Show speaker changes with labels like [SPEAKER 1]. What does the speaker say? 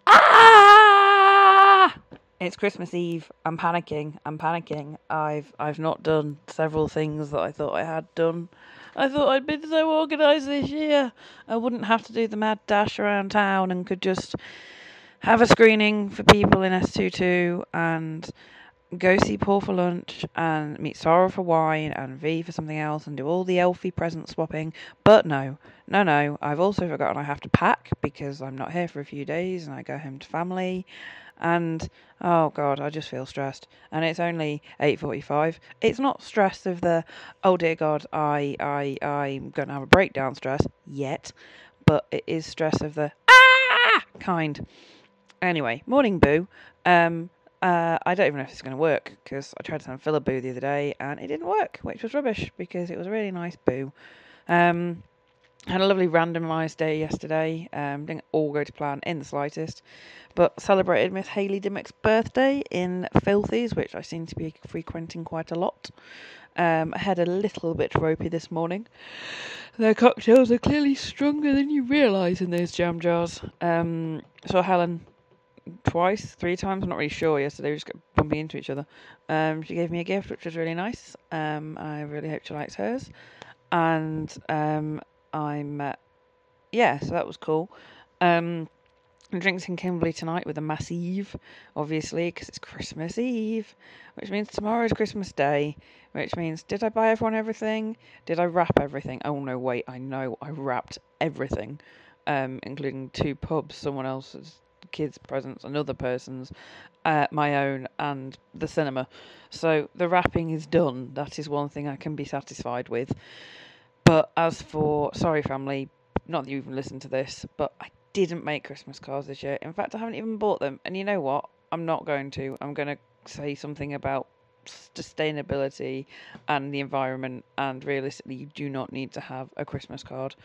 [SPEAKER 1] Ah! It's Christmas Eve. I'm panicking. I've not done several things that I thought I had done. I thought I'd been so organised this year. I wouldn't have to do the mad dash around town and could just have a screening for people in S22 and go see Paul for lunch and meet Sarah for wine and V for something else and do all the Elfie present swapping. But no. I've also forgotten I have to pack because I'm not here for a few days and I go home to family. And oh god, I just feel stressed. And it's only 8:45. It's not stress of the oh dear god, I'm going to have a breakdown stress yet, but it is stress of the kind. Anyway, morning boo. I don't even know if it's going to work because I tried to send Phil a boo the other day and it didn't work, which was rubbish because it was a really nice boo. Had a lovely randomised day yesterday. Didn't all go to plan in the slightest, but celebrated Miss Hayley Dimmock's birthday in Filthies, which I seem to be frequenting quite a lot. I had a little bit ropey this morning. Their cocktails are clearly stronger than you realise in those jam jars. Saw Helen twice, 3 times, I'm not really sure yesterday, we just kept bumping into each other. She gave me a gift, which was really nice. I really hope she likes hers. And so that was cool. I'm drinking Kimberley tonight with a massive, obviously, because it's Christmas Eve, which means tomorrow is Christmas Day, which means, did I buy everyone everything? Did I wrap everything? Oh no, wait, I know I wrapped everything, including 2 pubs, someone else's kids' presents, another person's, my own, and the cinema. So the wrapping is done. That is one thing I can be satisfied with. But as for, sorry family, not that you even listened to this, but I didn't make Christmas cards this year. In fact, I haven't even bought them. And you know what? I'm not going to. I'm going to say something about sustainability and the environment, and realistically, you do not need to have a Christmas card.